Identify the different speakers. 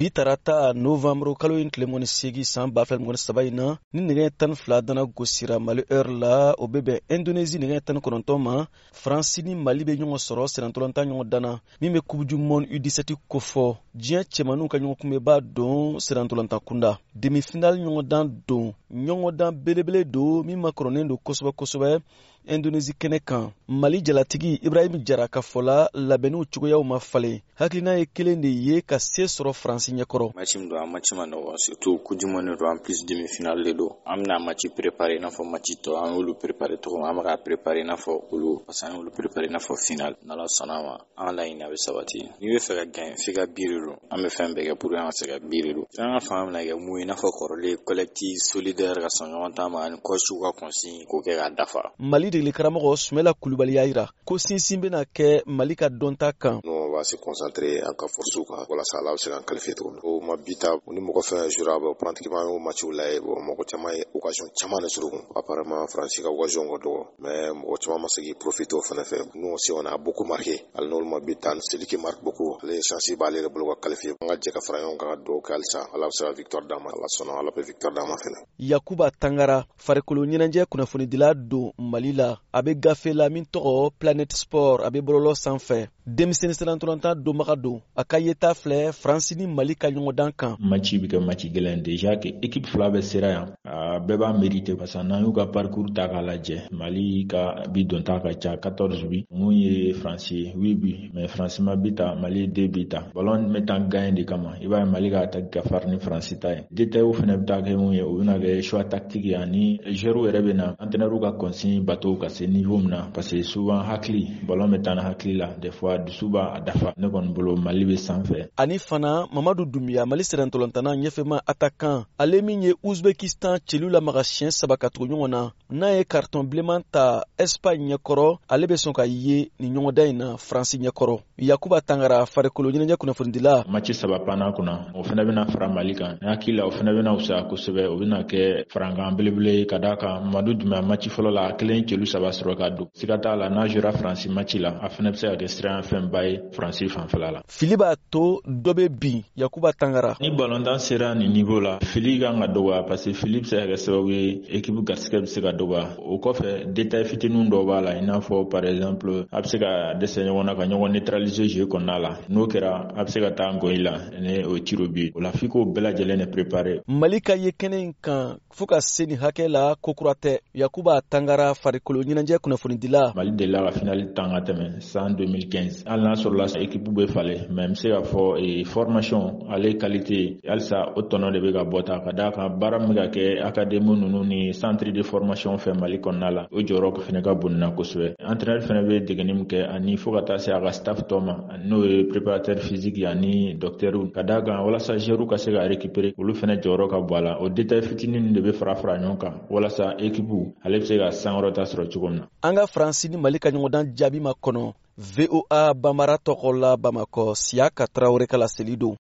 Speaker 1: bitarata novembre kalo in tlemoni segi san bafel moni sabayina ni nige tan fla dana gosira Mali heure la obebe Indonésie nige tan konontoma France ni Mali be nyongo soro senantolanta nyongo dana mime kubju mon U17 kofo jien chemanu ka nyongo kumeba don senantolanta kunda demi-finale nyongo dan belebele do mima koronendo kosoba Indonésie kenekan Mali jalatigi Ibrahim Jara ka fola labenu chugoyaw ma fale hakilina ye kelen de ye ka se soro France nyakoro
Speaker 2: matchim do match mano surtout kujumone do en plus demi-finale le do amna match préparé na fo match to an ulu préparé to amara préparé na fo ulu pasan ulu préparé na fo final na la sanama en line avec sabati ni we fera gain figa biriru am fembe ga pour an sega biriru an fam na ga mu na fo korole collectif solidaire ga sonwanta man ko shuga konsi ko ke ga dafa
Speaker 1: Mali de Likaramogo Sumela Koulibaly yaira ko sinsimbe na ke Mali ka donta kan
Speaker 3: no va se concentrer en ka force ka wala sala se kan qualifier to o mabita ni mo ko fa juraba pratiquement au match là bo mo ko chama occasion chama na suru apparemment France ka occasion go do mais mo chama masagi profiter au fana fait nous aussi on a beaucoup marqué al no mabita celui qui marque beaucoup les chances balé le bloc qualifier nga je ka frayon ka do kalsa ala sa victoire dama la sona ala pe victoire dama fena
Speaker 1: Yakuba Tangara farekolo nyinanje kuna funi dilado Mali la abe gafe la min togo Planet Sport abe bololo sanfɛ denmisɛnnin selantolanta do magado akayeta flɛ France ni Mali ka ɲɔgɔn dan kan
Speaker 4: match bi kɛ match gɛlɛn déjà que équipe fila bɛ sera yan bɛɛ b'a mérité parce que n'an y'u ka parcours ta k'a lajɛ Mali ka bi don ta ka ca 14 bi mun ye France ye 8 bi mais France ma bi ta Mali 2 bi ta ballon bɛ taa gagner de kama i b'a ye Mali ka attaque ka farin ni France ta ye détail fana bɛ taa kɛ mun ye o bɛna kɛ choix tactique ye ani joueurs yɛrɛ bɛ na entraîneur ka consigne bateau ka se niveau min na parce que souvent hakili ballon bɛ taa na hakili la des fois dusuba a dafa ne kɔni bolo Mali bɛ sanfɛ
Speaker 1: ani fana Mamadu Doumbia Mali serantolantana ɲɛfɛma attaquant ale min ye Uzbekistan celu la maga siɲɛ 3 ka tugu ɲɔgɔn na n'a ye carton bilenman ta Espagne ɲɛkɔrɔ ale bɛ sɔn ka ye ni ɲɔgɔndan in na France ɲɛkɔrɔ Yakuba Tangara farikolo ɲɛnajɛ kunnafonidila
Speaker 4: match 3 panna kunna o fana bɛna fara Mali kan hakili la o fana bɛna usaya kosɛbɛ o bɛna kɛ farankan belebele ka da kan Mamadu Doumbia match fɔlɔ la a kelen celu 3 sɔrɔ ka don siga t'a la n'a jouera France match la a fana bɛ se ka kɛ sira fɛn ba ye France fanfɛla la
Speaker 1: fili b'a to dɔ bɛ bin Yakuba Tangara
Speaker 4: ni ballontan sera ni niveau la fili kan ka dɔgɔya parce que fili bɛ se ka kɛ sababu ye équipe garisɛgɛ bɛ se ka dɔgɔya o kɔfɛ détail fitininw dɔw b'a la i n'a fɔ par exemple a bɛ se ka dɛsɛ ɲɔgɔn na ka ɲɔgɔn neutraliser jeu kɔnɔna la n'o kɛra a bɛ se ka taa ngɔyi la ni o tiro bi o la f'i k'o bɛɛ lajɛlen de préparer
Speaker 1: Mali ka ye kɛnɛ in kan fo ka se ni hakɛ la ko kura tɛ Yakuba Tangara farikolo ɲɛnajɛ kunnafonidila
Speaker 4: Mali delila ka finale tan ka tɛmɛ san 2015 hali n'a sɔrɔla équipe bɛ falen mais n bɛ se ka fɔ formation ale qualité halisa o tɔnɔ de bɛ ka bɔ ta ka d'a kan baara min bɛ ka kɛ académie ninnu ni centre de formation fɛ Mali kɔnɔna la o jɔyɔrɔ fana ka bon na kosɛbɛ entraîneur fana bɛ degeli min kɛ ani fo ka taa se a ka staff tɔ ma n'o ye préparateur physique ani docteur ka d'a kan walasa joueurs ka se ka récupérer olu fana jɔyɔrɔ ka bɔ a la o détail fitinin de bɛ fara ɲɔgɔn kan walasa équipe ale bɛ se ka sankɔrɔta sɔrɔ cogo min na
Speaker 1: an ka France ni Mali ka ɲɔgɔndan jaabi ma kɔnɔ VOA Bambara tɔgɔ la Bamakɔ Siaka Traoré kala seli don